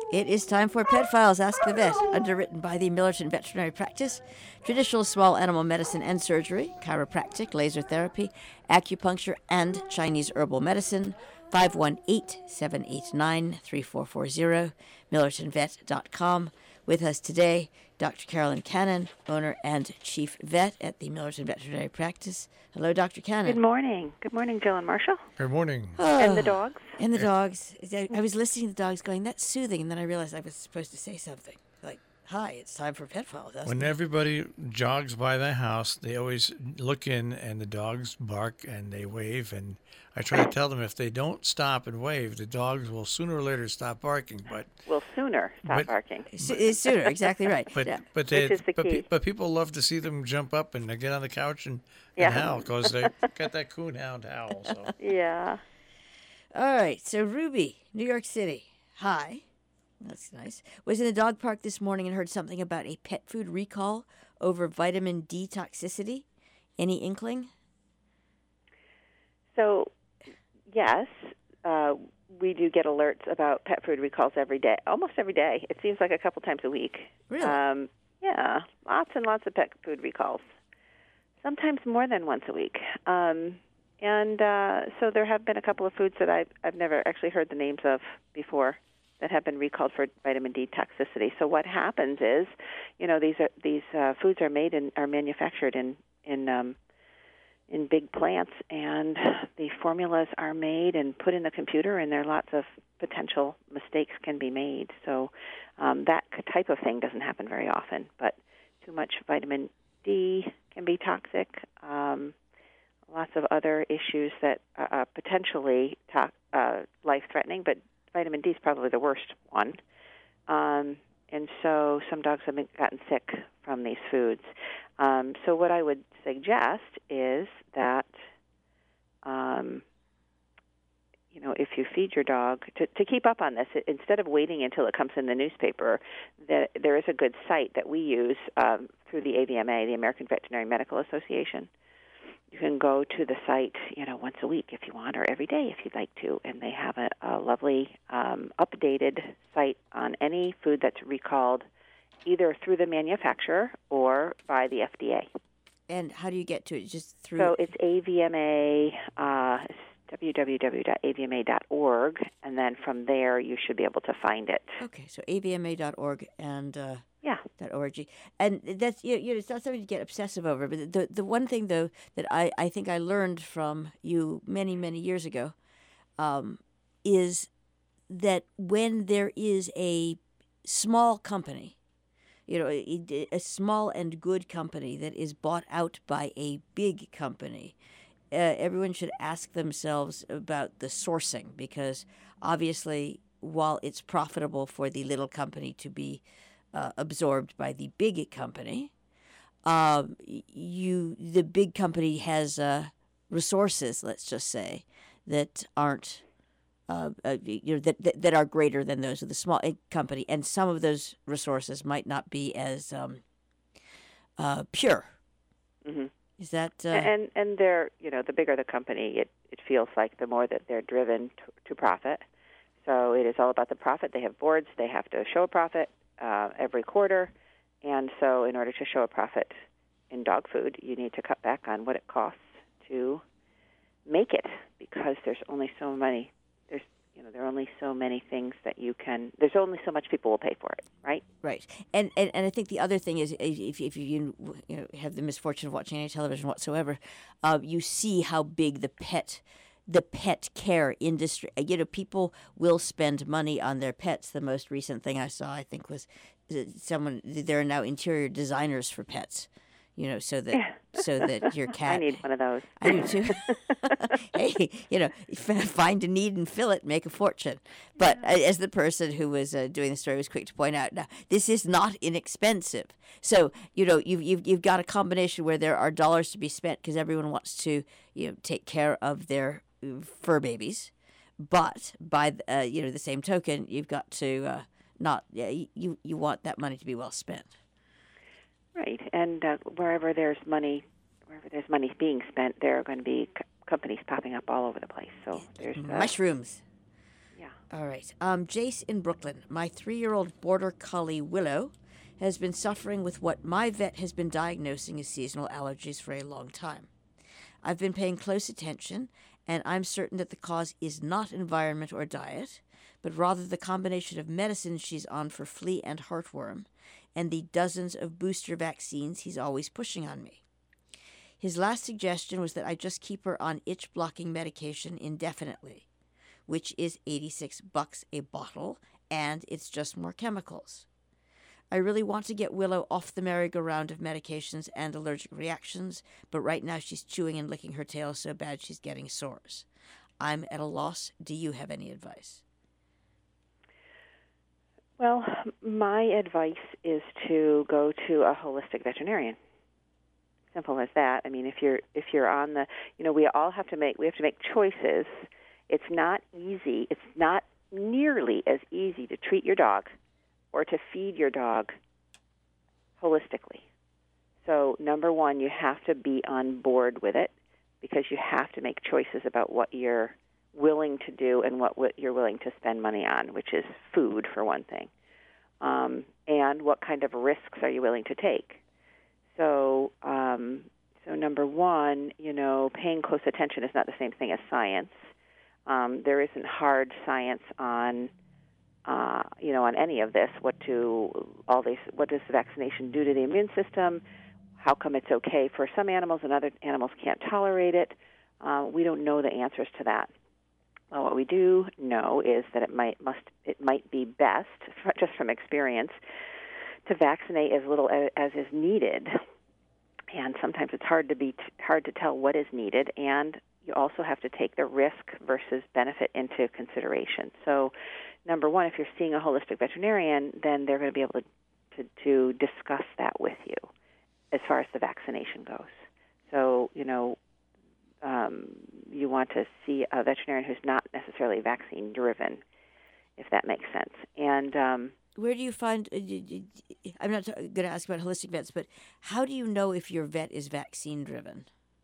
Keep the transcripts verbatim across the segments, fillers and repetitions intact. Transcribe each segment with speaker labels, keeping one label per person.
Speaker 1: It is time for Pet Files Ask the Vet, underwritten by the Millerton Veterinary Practice, traditional small animal medicine and surgery, chiropractic, laser therapy, acupuncture, and Chinese herbal medicine. five one eight, seven eight nine, three four four zero, millerton vet dot com. With us today, Doctor Carolyn Cannon, owner and chief vet at the Millerton Veterinary Practice. Hello, Doctor Cannon.
Speaker 2: Good morning. Good morning, Jill and Marshall.
Speaker 3: Good morning.
Speaker 1: Oh,
Speaker 2: And the dogs.
Speaker 1: And the dogs. I I was listening to the dogs going, that's soothing, and then I realized I was supposed to say something. Like, hi, it's time for Pet Files. Ask
Speaker 3: When
Speaker 1: the-
Speaker 3: everybody jogs by the house, they always look in and the dogs bark and they wave. And I try to tell them if they don't stop and wave, the dogs will sooner or later stop barking. But
Speaker 2: Will sooner stop
Speaker 3: But-
Speaker 2: barking.
Speaker 1: S- it's sooner, exactly right.
Speaker 3: but
Speaker 1: Yeah.
Speaker 3: but they
Speaker 2: Which is the
Speaker 3: but,
Speaker 2: key.
Speaker 3: pe- but people love to see them jump up and they get on the couch and,
Speaker 2: Yeah.
Speaker 3: and howl because they got that coonhound howl. So
Speaker 2: Yeah.
Speaker 1: All right, so Ruby, New York City. Hi. That's nice. Was in the dog park this morning and heard something about a pet food recall over vitamin D toxicity. Any inkling?
Speaker 2: So, yes, uh, we do get alerts about pet food recalls every day, almost every day. It seems like a couple times a week.
Speaker 1: Really?
Speaker 2: Um, yeah, lots and lots of pet food recalls, sometimes more than once a week. Um, and uh, so there have been a couple of foods that I've, I've never actually heard the names of before that have been recalled for vitamin D toxicity. So what happens is, you know, these are these uh, foods are made and are manufactured in in um, in big plants, and the formulas are made and put in the computer, and there are lots of potential mistakes can be made. So um, that type of thing doesn't happen very often, but too much vitamin D can be toxic. Um, lots of other issues that are potentially to- uh, life-threatening, but vitamin D is probably the worst one. Um, and so some dogs have been, gotten sick from these foods. Um, so what I would suggest is that, um, you know, if you feed your dog, to, to keep up on this, instead of waiting until it comes in the newspaper, that there is a good site that we use um, through the A V M A, the American Veterinary Medical Association. You can go to the site, you know, once a week if you want, or every day if you'd like to, and they have a, a lovely um, updated site on any food that's recalled either through the manufacturer or by the F D A.
Speaker 1: And how do you get to it? Just through...
Speaker 2: So it's A V M A, uh, w w w dot a v m a dot org, and then from there you should be able to find it.
Speaker 1: Okay, so a v m a dot org and... Uh...
Speaker 2: Yeah.
Speaker 1: .org. And that's, you know, it's not something to get obsessive over, but the the one thing, though, that I, I think I learned from you many, many years ago um, is that when there is a small company, you know, a, a small and good company that is bought out by a big company, uh, everyone should ask themselves about the sourcing, because obviously while it's profitable for the little company to be Uh, absorbed by the big company, um, you the big company has uh, resources, let's just say, that aren't uh, uh, you know that, that that are greater than those of the small company, and some of those resources might not be as um, uh, pure.
Speaker 2: Mm-hmm.
Speaker 1: Is that uh,
Speaker 2: and and they're, you know, the bigger the company, it it feels like the more that they're driven to, to profit. So it is all about the profit. They have boards. They have to show a profit Uh, every quarter, and so in order to show a profit in dog food, you need to cut back on what it costs to make it, because there's only so many. There's you know there are only so many things that you can. There's only so much people will pay for it, right?
Speaker 1: right? And, and and I think the other thing is, if if you you know have the misfortune of watching any television whatsoever, uh, you see how big the pet. the pet care industry. You know, people will spend money on their pets. The most recent thing I saw, I think, was someone. There are now interior designers for pets. You know, so that so that your cat.
Speaker 2: I need one of those.
Speaker 1: I do too. Hey, you know, find a need and fill it, make a fortune. But as the person who was uh, doing the story was quick to point out, now this is not inexpensive. So you know, you've you've you've got a combination where there are dollars to be spent because everyone wants to, you know, take care of their fur babies, but by uh, you know the same token, you've got to uh, not yeah, you you want that money to be well spent.
Speaker 2: Right, and uh, wherever there's money, wherever there's money being spent, there are going to be c- companies popping up all over the place. So there's uh,
Speaker 1: mushrooms.
Speaker 2: Yeah,
Speaker 1: All right. Um, Jace in Brooklyn. My three-year-old border collie Willow has been suffering with what my vet has been diagnosing as seasonal allergies for a long time. I've been paying close attention, and I'm certain that the cause is not environment or diet, but rather the combination of medicines she's on for flea and heartworm, and the dozens of booster vaccines he's always pushing on me. His last suggestion was that I just keep her on itch-blocking medication indefinitely, which is eighty-six bucks a bottle, and it's just more chemicals. I really want to get Willow off the merry-go-round of medications and allergic reactions, but right now she's chewing and licking her tail so bad she's getting sores. I'm at a loss. Do you have any advice?
Speaker 2: Well, my advice is to go to a holistic veterinarian. Simple as that. I mean, if you're if you're on the, you know, we all have to make we have to make choices. It's not easy. It's not nearly as easy to treat your dog or to feed your dog holistically. So, number one, you have to be on board with it because you have to make choices about what you're willing to do and what, what you're willing to spend money on, which is food, for one thing. Um, and what kind of risks are you willing to take? So, um, so number one, you know, paying close attention is not the same thing as science. Um, there isn't hard science on, uh, you know, on any of this. What to all these? What does the vaccination do to the immune system? How come it's okay for some animals and other animals can't tolerate it? Uh, we don't know the answers to that. Well, what we do know is that it might must it might be best, just from experience, to vaccinate as little as, as is needed. And sometimes it's hard to be t- hard to tell what is needed, and you also have to take the risk versus benefit into consideration. So, number one, if you're seeing a holistic veterinarian, then they're going to be able to, to, to discuss that with you as far as the vaccination goes. So, you know, um, you want to see a veterinarian who's not necessarily vaccine-driven, if that makes sense. And um,
Speaker 1: where do you find, uh, I'm not going to ask about holistic vets, but how do you know if your vet is vaccine-driven?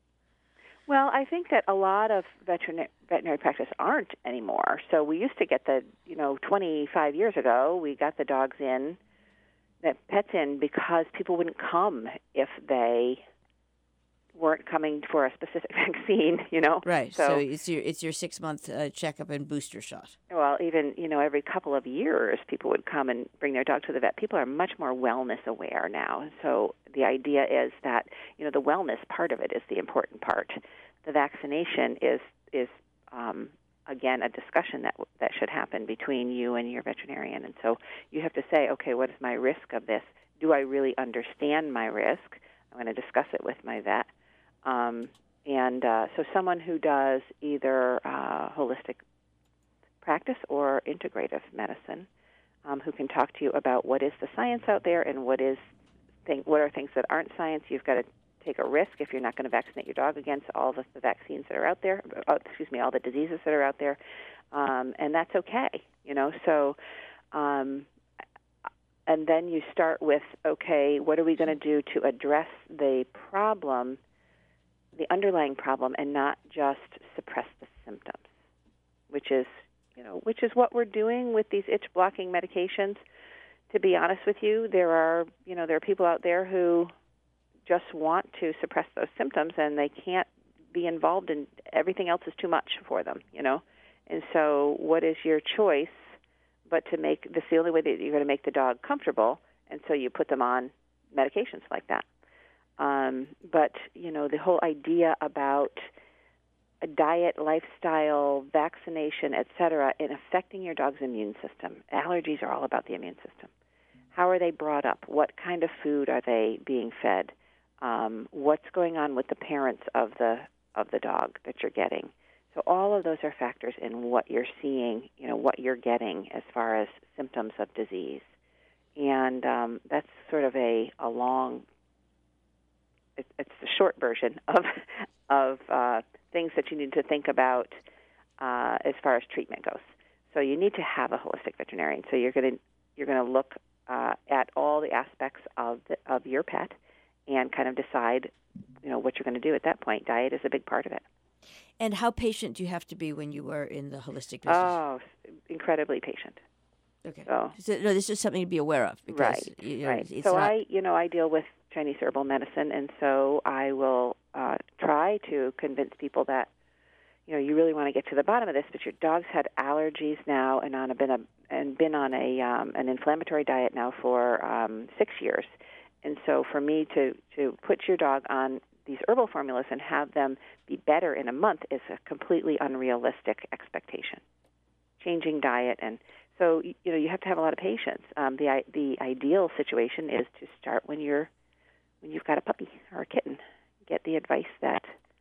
Speaker 2: Well, I think that a lot of veterinary, veterinary practice aren't anymore. So we used to get the, you know, twenty-five years ago, we got the dogs in, the pets in, because people wouldn't come if they weren't coming for a specific vaccine, you know.
Speaker 1: Right. So, so it's your it's your six month uh, checkup and booster shot.
Speaker 2: Well, even you know every couple of years, people would come and bring their dog to the vet. People are much more wellness aware now. So the idea is that you know the wellness part of it is the important part. The vaccination is is um, again a discussion that that should happen between you and your veterinarian. And so you have to say, okay, what is my risk of this? Do I really understand my risk? I'm going to discuss it with my vet. Um, and uh, so someone who does either uh, holistic practice or integrative medicine, um, who can talk to you about what is the science out there and what is thing, what are things that aren't science. You've got to take a risk if you're not going to vaccinate your dog against all the, the vaccines that are out there. Uh, excuse me, all the diseases that are out there, um, and that's okay. You know, so. Um, and then you start with, okay, what are we going to do to address the problem, the underlying problem, and not just suppress the symptoms, which is, you know, which is what we're doing with these itch blocking medications. To be honest with you, there are, you know, there are people out there who just want to suppress those symptoms, and they can't be involved in everything else is too much for them, you know. And so, what is your choice? But to make this the only way that you're going to make the dog comfortable, and so you put them on medications like that. Um, but, you know, the whole idea about a diet, lifestyle, vaccination, et cetera, in affecting your dog's immune system. Allergies are all about the immune system. How are they brought up? What kind of food are they being fed? Um, what's going on with the parents of the of the dog that you're getting? So all of those are factors in what you're seeing, you know, what you're getting as far as symptoms of disease. And um, that's sort of a, a long, it, it's the short version of of uh, things that you need to think about uh, as far as treatment goes. So you need to have a holistic veterinarian. So you're going to you're going to look uh, at all the aspects of the, of your pet and kind of decide, you know, what you're going to do at that point. Diet is a big part of it.
Speaker 1: And how patient do you have to be when you are in the holistic business?
Speaker 2: Oh, incredibly patient.
Speaker 1: Okay.
Speaker 2: So,
Speaker 1: so no, this is something to be aware of. Because,
Speaker 2: right,
Speaker 1: you know,
Speaker 2: right.
Speaker 1: It's
Speaker 2: so
Speaker 1: not...
Speaker 2: I, you know, I deal with Chinese herbal medicine, and so I will uh, try to convince people that, you know, you really want to get to the bottom of this, but your dog's had allergies now and on a, been a and been on a um, an inflammatory diet now for um, six years, and so for me to to put your dog on these herbal formulas and have them be better in a month is a completely unrealistic expectation. Changing diet, and so you know you have to have a lot of patience. Um, the the ideal situation is to start when you're when you've got a puppy or a kitten. Get the advice that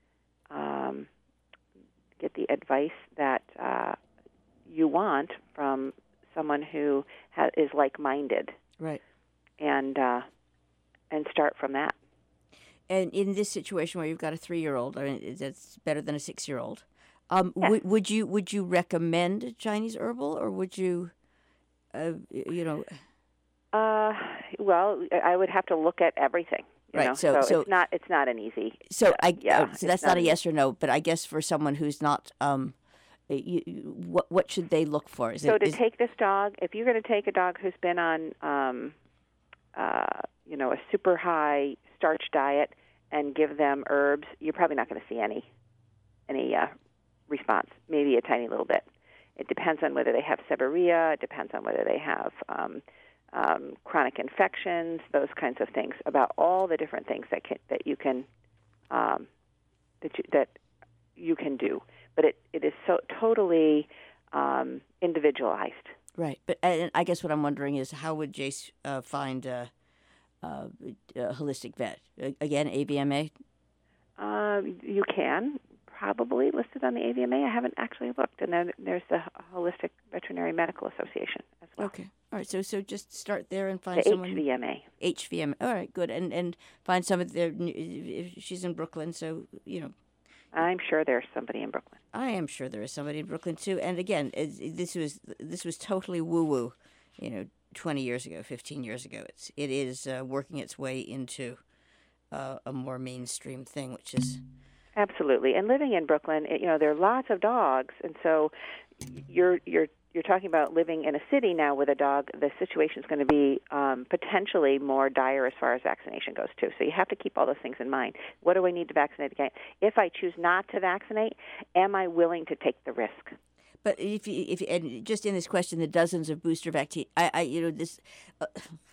Speaker 2: um, get the advice that uh, you want from someone who ha- is like-minded,
Speaker 1: right?
Speaker 2: And uh, and start from that.
Speaker 1: And in this situation where you've got a three-year-old, I mean, that's better than a six-year-old. Um,
Speaker 2: yes.
Speaker 1: w- would you would you recommend Chinese herbal, or would you, uh, you know?
Speaker 2: Uh, well, I would have to look at everything. You
Speaker 1: right.
Speaker 2: know?
Speaker 1: So,
Speaker 2: so,
Speaker 1: so
Speaker 2: it's not it's not an easy.
Speaker 1: So
Speaker 2: uh,
Speaker 1: I
Speaker 2: yeah.
Speaker 1: Uh, so that's not,
Speaker 2: not
Speaker 1: a
Speaker 2: an
Speaker 1: yes or no, but I guess for someone who's not, um, you, what what should they look for? Is
Speaker 2: so
Speaker 1: it,
Speaker 2: to
Speaker 1: is,
Speaker 2: take this dog, if you're going to take a dog who's been on, um, uh, you know, a super high starch diet and give them herbs, you're probably not going to see any any uh, response. Maybe a tiny little bit. It depends on whether they have seborrhea. It depends on whether they have um, um, chronic infections. Those kinds of things. About all the different things that can, that you can um, that you, that you can do. But it, it is so totally um, individualized.
Speaker 1: Right. But and I guess what I'm wondering is how would Jace uh, find a, a, a holistic vet? Again, A V M A?
Speaker 2: Uh, you can. Probably listed on the A V M A. I haven't actually looked. And then there's the Holistic Veterinary Medical Association as well.
Speaker 1: Okay. All right. So so just start there and find
Speaker 2: the
Speaker 1: someone.
Speaker 2: H V M A.
Speaker 1: H V M A. All right. Good. And and find some of their. She's in Brooklyn, so you know.
Speaker 2: I'm sure there's somebody in Brooklyn.
Speaker 1: I am sure there is somebody in Brooklyn too. And again, it, this was this was totally woo woo, you know, twenty years ago, fifteen years ago. It's it is uh, working its way into uh, a more mainstream thing, which is.
Speaker 2: Absolutely. And living in Brooklyn, it, you know, there are lots of dogs, and so you're you're you're talking about living in a city now with a dog. The situation is going to be um, potentially more dire as far as vaccination goes too. So you have to keep all those things in mind. What do I need to vaccinate against? If I choose not to vaccinate, am I willing to take the risk?
Speaker 1: But if you, if you, and just in this question, the dozens of booster vaccine, I, I you know this uh,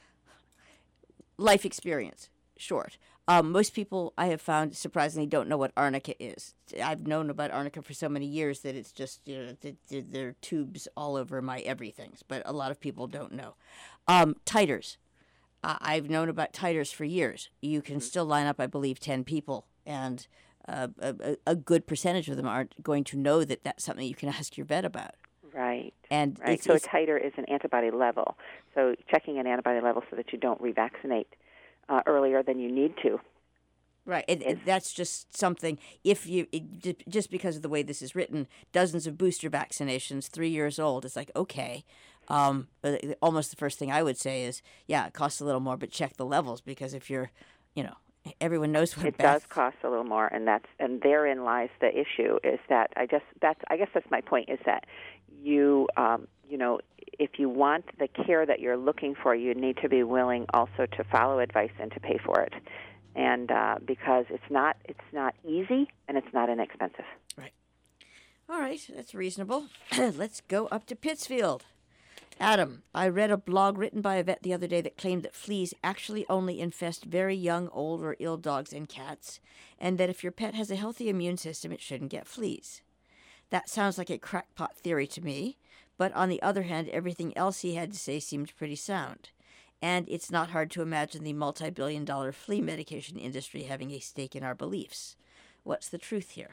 Speaker 1: life experience short. Um, most people I have found surprisingly don't know what arnica is. I've known about arnica for so many years that it's just, you know, th- th- there are tubes all over my everythings, but a lot of people don't know. Um, titers. Uh, I've known about titers for years. You can still line up, I believe, ten people, and uh, a, a good percentage of them aren't going to know that that's something you can ask your vet about.
Speaker 2: Right.
Speaker 1: And
Speaker 2: right.
Speaker 1: It's,
Speaker 2: so
Speaker 1: it's,
Speaker 2: a titer is an antibody level. So checking an antibody level so that you don't revaccinate Uh, earlier than you need to.
Speaker 1: Right, and, and that's just something, if you, it, just because of the way this is written, dozens of booster vaccinations, three years old, it's like, okay, um, almost the first thing I would say is, yeah, it costs a little more, but check the levels, because if you're, you know, everyone knows what
Speaker 2: it
Speaker 1: bath-
Speaker 2: does cost a little more, and that's, and therein lies the issue, is that, I just, that's, I guess that's my point, is that you, um, you know, if you want the care that you're looking for, you need to be willing also to follow advice and to pay for it, and uh, because it's not it's not easy and it's not inexpensive.
Speaker 1: Right. All right, that's reasonable. Let's go up to Pittsfield. Adam, I read a blog written by a vet the other day that claimed that fleas actually only infest very young, old, or ill dogs and cats, and that if your pet has a healthy immune system, it shouldn't get fleas. That sounds like a crackpot theory to me. But on the other hand, everything else he had to say seemed pretty sound. And it's not hard to imagine the multi-billion dollar flea medication industry having a stake in our beliefs. What's the truth here?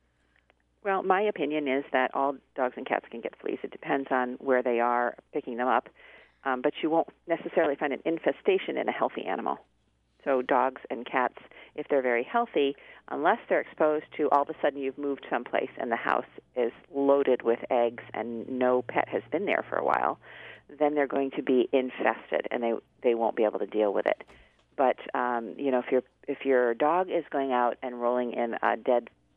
Speaker 2: Well, my opinion is that all dogs and cats can get fleas. It depends on where they are picking them up. Um, but you won't necessarily find an infestation in a healthy animal. So dogs and cats, if they're very healthy, unless they're exposed to all of a sudden you've moved someplace and the house is loaded with eggs and no pet has been there for a while, then they're going to be infested and they they won't be able to deal with it. But um, you know, if your if your dog is going out and rolling in a dead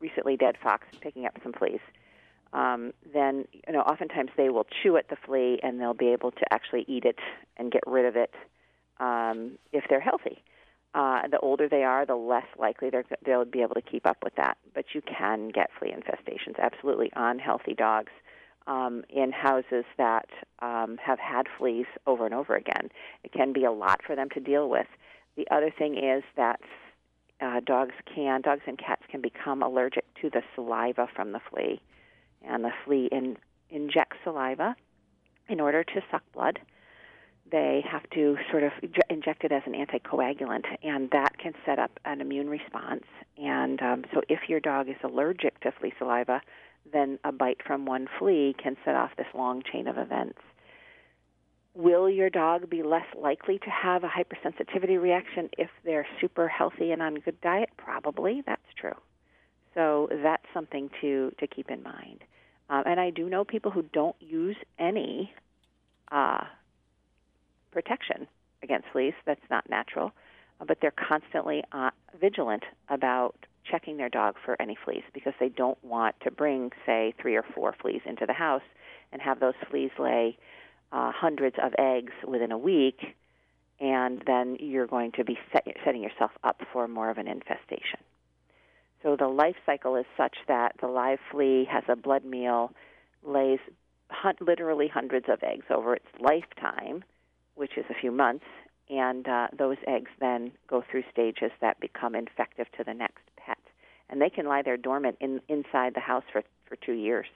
Speaker 2: recently dead fox picking up some fleas, um, then you know oftentimes they will chew at the flea and they'll be able to actually eat it and get rid of it um, if they're healthy. Uh, the older they are, the less likely they're, they'll be able to keep up with that. But you can get flea infestations, absolutely, on healthy dogs um, in houses that um, have had fleas over and over again. It can be a lot for them to deal with. The other thing is that uh, dogs can, dogs and cats can become allergic to the saliva from the flea, and the flea in, injects saliva in order to suck blood. They have to sort of inject it as an anticoagulant, and that can set up an immune response. And um, so if your dog is allergic to flea saliva, then a bite from one flea can set off this long chain of events. Will your dog be less likely to have a hypersensitivity reaction if they're super healthy and on a good diet? Probably. That's true. So that's something to, to keep in mind. Um, and I do know people who don't use any uh protection against fleas. That's not natural, uh, but they're constantly uh, vigilant about checking their dog for any fleas because they don't want to bring, say, three or four fleas into the house and have those fleas lay uh, hundreds of eggs within a week, and then you're going to be set, setting yourself up for more of an infestation. So the life cycle is such that the live flea has a blood meal, lays hun- literally hundreds of eggs over its lifetime, which is a few months, and uh, those eggs then go through stages that become infective to the next pet. And they can lie there dormant in, inside the house for, for two years.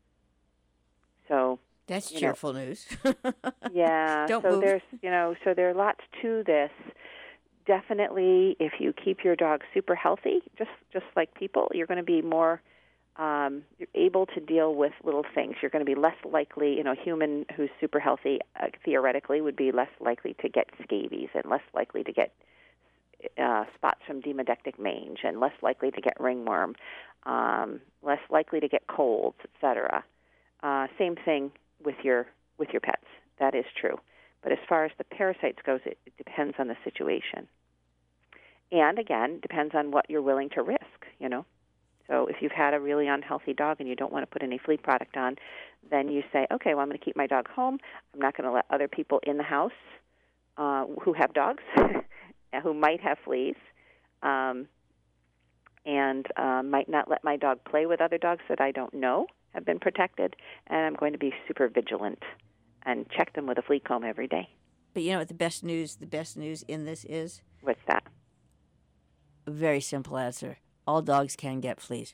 Speaker 2: So
Speaker 1: that's
Speaker 2: you
Speaker 1: cheerful
Speaker 2: know,
Speaker 1: news.
Speaker 2: yeah.
Speaker 1: Don't
Speaker 2: so
Speaker 1: move.
Speaker 2: there's you know so there are lots to this. Definitely, if you keep your dog super healthy, just just like people, you're going to be more Um, you're able to deal with little things. You're going to be less likely, you know, a human who's super healthy, uh, theoretically, would be less likely to get scabies and less likely to get uh, spots from demodectic mange and less likely to get ringworm, um, less likely to get colds, et cetera. Uh, same thing with your with your pets. That is true. But as far as the parasites goes, it, it depends on the situation. And, again, depends on what you're willing to risk, you know. So if you've had a really unhealthy dog and you don't want to put any flea product on, then you say, okay, well, I'm going to keep my dog home. I'm not going to let other people in the house uh, who have dogs, who might have fleas, um, and uh, might not let my dog play with other dogs that I don't know have been protected, and I'm going to be super vigilant and check them with a flea comb every day.
Speaker 1: But you know what the best news, the best news in this is?
Speaker 2: What's that?
Speaker 1: A very simple answer. All dogs can get fleas.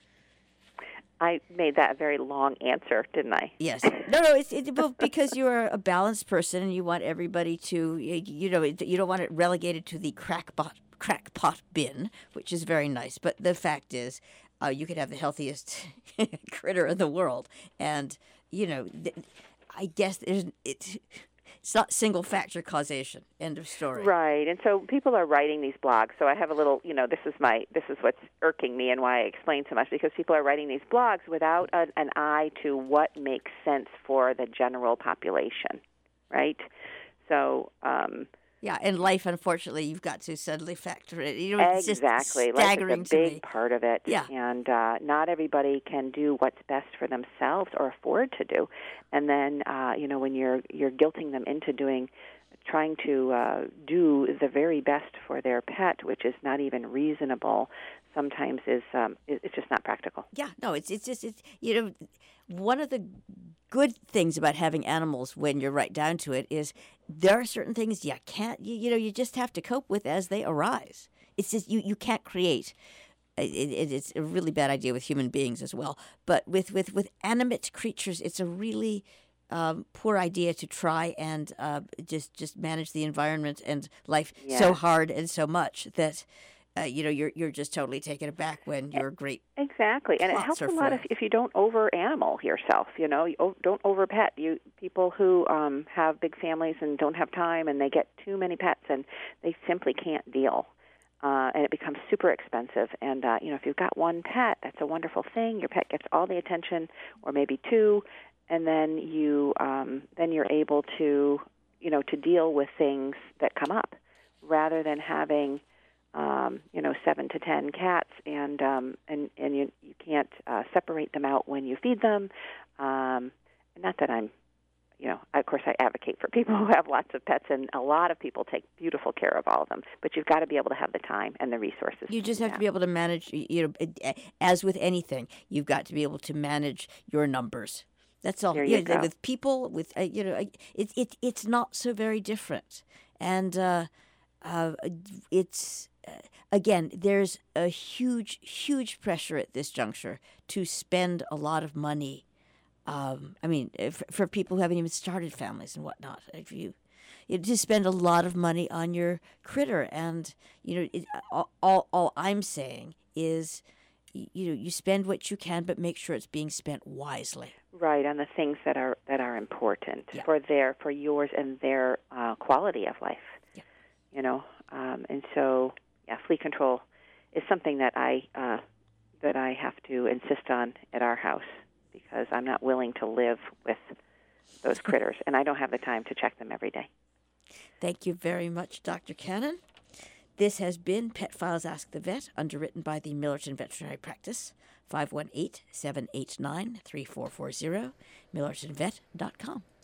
Speaker 2: I made that a very long answer, didn't I?
Speaker 1: Yes. No, no, it's it, well, because you're a balanced person and you want everybody to, you know, you don't want it relegated to the crackpot crackpot bin, which is very nice. But the fact is, uh, you could have the healthiest critter in the world, and you know, th- I guess there's it. It's not single factor causation. End of story.
Speaker 2: Right, and so people are writing these blogs. So I have a little, you know, this is my, this is what's irking me and why I explain so much, because people are writing these blogs without a, an eye to what makes sense for the general population, right? So, um,
Speaker 1: yeah, in life, unfortunately, you've got to suddenly factor it. You know, it's
Speaker 2: exactly,
Speaker 1: just staggering
Speaker 2: life is a big
Speaker 1: to me.
Speaker 2: part of it.
Speaker 1: Yeah,
Speaker 2: and uh, not everybody can do what's best for themselves or afford to do. And then, uh, you know, when you're you're guilting them into doing, trying to uh, do the very best for their pet, which is not even reasonable, sometimes is um, it's just not practical.
Speaker 1: Yeah, no, it's it's just it's you know, one of the good things about having animals, when you're right down to it, is there are certain things you can't you, you know you just have to cope with as they arise. It's just you, you can't create. It, it, it's a really bad idea with human beings as well. But with, with, with animate creatures, it's a really um, poor idea to try and uh, just just manage the environment and life
Speaker 2: Yeah.
Speaker 1: so hard and so much that uh, you know you're you're just totally taken aback when your great
Speaker 2: Exactly, and it
Speaker 1: plots
Speaker 2: helps
Speaker 1: are
Speaker 2: a lot if,
Speaker 1: foiled.
Speaker 2: if you don't over animal yourself. You know, you o- don't over pet. You people who um, have big families and don't have time, and they get too many pets, and they simply can't deal. Uh, and it becomes super expensive. And, uh, you know, if you've got one pet, that's a wonderful thing. Your pet gets all the attention, or maybe two, and then you um, then you're able to, you know, to deal with things that come up, rather than having um, you know, seven to ten cats, and um, and and you you can't uh, separate them out when you feed them. Um, not that I'm, you know, of course I advocate for people who have lots of pets, and a lot of people take beautiful care of all of them. But you've got to be able to have the time and the resources.
Speaker 1: You just
Speaker 2: to do
Speaker 1: have
Speaker 2: that.
Speaker 1: to be able to manage, you know, as with anything, you've got to be able to manage your numbers. That's all.
Speaker 2: There you
Speaker 1: yeah,
Speaker 2: go.
Speaker 1: With people, with, uh, you know, it, it, it's not so very different. And uh, uh, it's, uh, again, there's a huge, huge pressure at this juncture to spend a lot of money. Um, I mean, for, for people who haven't even started families and whatnot, if you, you just spend a lot of money on your critter, and you know, it, all, all all I'm saying is, you know, you spend what you can, but make sure it's being spent wisely.
Speaker 2: Right, on the things that are that are important
Speaker 1: Yeah.
Speaker 2: for their for yours and their uh, quality of life.
Speaker 1: Yeah.
Speaker 2: You know, um, and so yeah, flea control is something that I uh, that I have to insist on at our house, because I'm not willing to live with those critters, and I don't have the time to check them every day.
Speaker 1: Thank you very much, Doctor Cannon. This has been Pet Files Ask the Vet, underwritten by the Millerton Veterinary Practice, five one eight, seven eight nine, three four four zero, millerton vet dot com.